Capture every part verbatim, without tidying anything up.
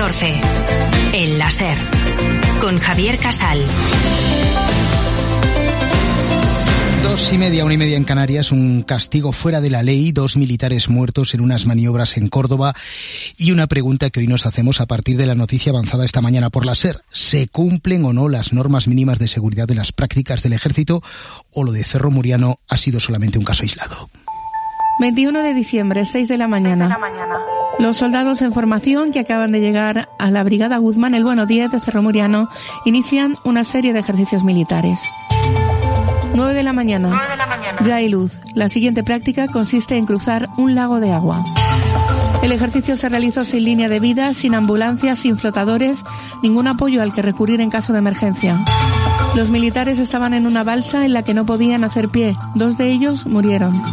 catorce. El láser. Con Javier Casal. Dos y media, una y media en Canarias, un castigo fuera de la ley, dos militares muertos en unas maniobras en Córdoba y una pregunta que hoy nos hacemos a partir de la noticia avanzada esta mañana por la SER. ¿Se cumplen o no las normas mínimas de seguridad de las prácticas del ejército o lo de Cerro Muriano ha sido solamente un caso aislado? veintiuno de diciembre, seis de la mañana. seis de la mañana. Los soldados en formación que acaban de llegar a la Brigada Guzmán, el Bueno diez de Cerro Muriano, inician una serie de ejercicios militares. nueve de la mañana. nueve de la mañana. Ya hay luz. La siguiente práctica consiste en cruzar un lago de agua. El ejercicio se realizó sin línea de vida, sin ambulancias, sin flotadores, ningún apoyo al que recurrir en caso de emergencia. Los militares estaban en una balsa en la que no podían hacer pie. Dos de ellos murieron.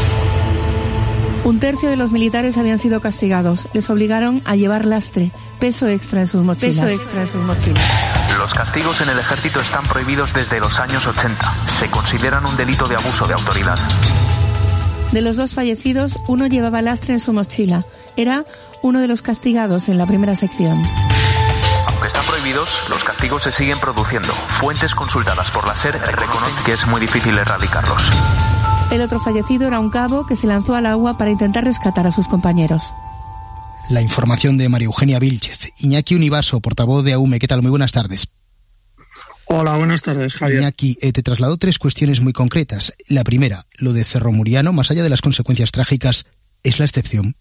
Un tercio de los militares habían sido castigados. Les obligaron a llevar lastre, peso extra en sus mochilas. Peso extra en sus mochilas. Los castigos en el ejército están prohibidos desde los años ochenta. Se consideran un delito de abuso de autoridad. De los dos fallecidos, uno llevaba lastre en su mochila. Era uno de los castigados en la primera sección. Aunque están prohibidos, los castigos se siguen produciendo. Fuentes consultadas por la SER reconocen que es muy difícil erradicarlos. El otro fallecido era un cabo que se lanzó al agua para intentar rescatar a sus compañeros. La información de María Eugenia Vilchez. Iñaki Univaso, portavoz de A U M E. ¿Qué tal? Muy buenas tardes. Hola, buenas tardes, Javier. Iñaki, eh, te trasladó tres cuestiones muy concretas. La primera, lo de Cerro Muriano, más allá de las consecuencias trágicas, ¿es la excepción?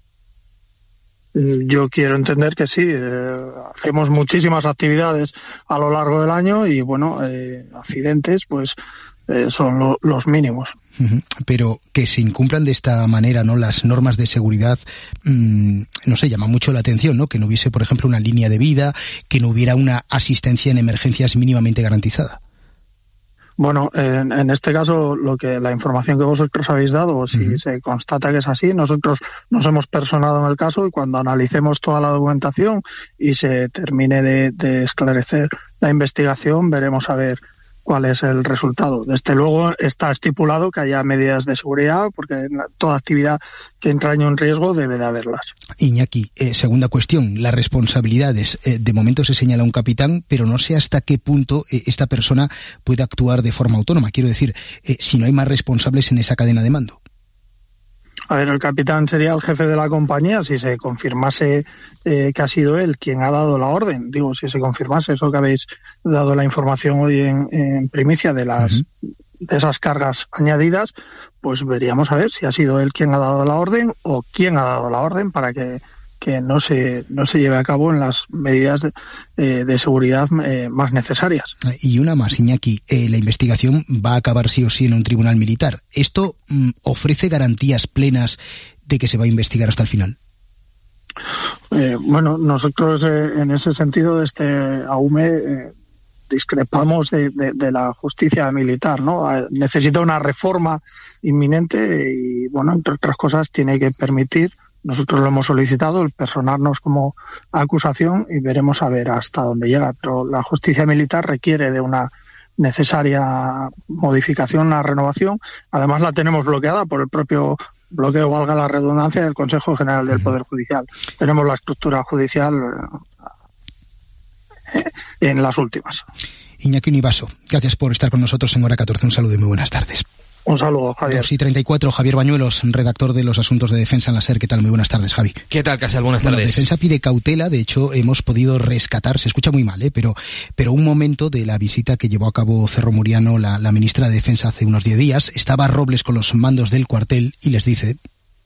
Yo quiero entender que sí. Eh, hacemos muchísimas actividades a lo largo del año y, bueno, eh, accidentes, pues, eh, son lo, los mínimos. Pero que se incumplan de esta manera, ¿no?, las normas de seguridad, mmm, no sé, llama mucho la atención, ¿no? Que no hubiese, por ejemplo, una línea de vida, que no hubiera una asistencia en emergencias mínimamente garantizada. Bueno, en, en este caso, lo que la información que vosotros habéis dado, si uh-huh. se constata que es así, nosotros nos hemos personado en el caso y cuando analicemos toda la documentación y se termine de, de esclarecer la investigación, veremos a ver cuál es el resultado. Desde luego está estipulado que haya medidas de seguridad, porque toda actividad que entrañe un riesgo debe de haberlas. Iñaki, eh, segunda cuestión, las responsabilidades. Eh, de momento se señala un capitán, pero no sé hasta qué punto eh, esta persona puede actuar de forma autónoma. Quiero decir, eh, si no hay más responsables en esa cadena de mando. A ver, el capitán sería el jefe de la compañía si se confirmase eh, que ha sido él quien ha dado la orden. Digo, si se confirmase eso que habéis dado la información hoy en, en primicia de las uh-huh. de esas cargas añadidas, pues veríamos a ver si ha sido él quien ha dado la orden o quién ha dado la orden para que, que no se no se lleve a cabo en las medidas de, eh, de seguridad eh, más necesarias. Y una más, Iñaki, eh, la investigación va a acabar sí o sí en un tribunal militar. ¿Esto mm, ofrece garantías plenas de que se va a investigar hasta el final? Eh, bueno, nosotros eh, en ese sentido, desde A U M E, eh, discrepamos de, de, de la justicia militar, ¿no? Necesita una reforma inminente y, bueno, entre otras cosas, tiene que permitir, nosotros lo hemos solicitado, el personarnos como acusación y veremos a ver hasta dónde llega. Pero la justicia militar requiere de una necesaria modificación, una renovación. Además la tenemos bloqueada por el propio bloqueo, valga la redundancia, del Consejo General del Poder Judicial. Tenemos la estructura judicial en las últimas. Iñaki Univaso, gracias por estar con nosotros en Hora catorce. Un saludo y muy buenas tardes. Un saludo, Javier. dos y treinta y cuatro, Javier Bañuelos, redactor de los asuntos de defensa en la SER. ¿Qué tal? Muy buenas tardes, Javi. ¿Qué tal, Casal? Buenas bueno, tardes. Defensa pide cautela. De hecho, hemos podido rescatar, se escucha muy mal, ¿eh? pero, pero un momento de la visita que llevó a cabo Cerro Muriano la, la ministra de Defensa hace unos diez días. Estaba Robles con los mandos del cuartel y les dice: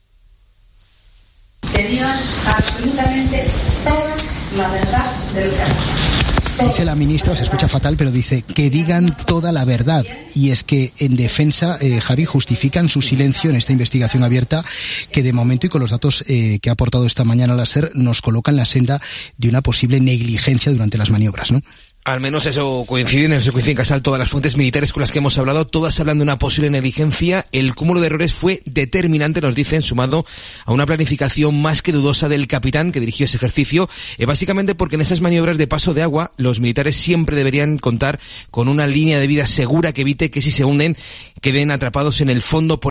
tenían absolutamente toda la verdad de lo que ha pasado. Dice la ministra, se escucha fatal, pero dice que digan toda la verdad. Y es que en defensa, eh, Javi, justifican su silencio en esta investigación abierta que de momento y con los datos eh, que ha aportado esta mañana la SER nos coloca en la senda de una posible negligencia durante las maniobras, ¿no? Al menos eso coincide, en eso coinciden, Casal, todas las fuentes militares con las que hemos hablado, todas hablan de una posible negligencia. El cúmulo de errores fue determinante, nos dicen, sumado a una planificación más que dudosa del capitán que dirigió ese ejercicio, eh, básicamente porque en esas maniobras de paso de agua, los militares siempre deberían contar con una línea de vida segura que evite que si se hunden queden atrapados en el fondo por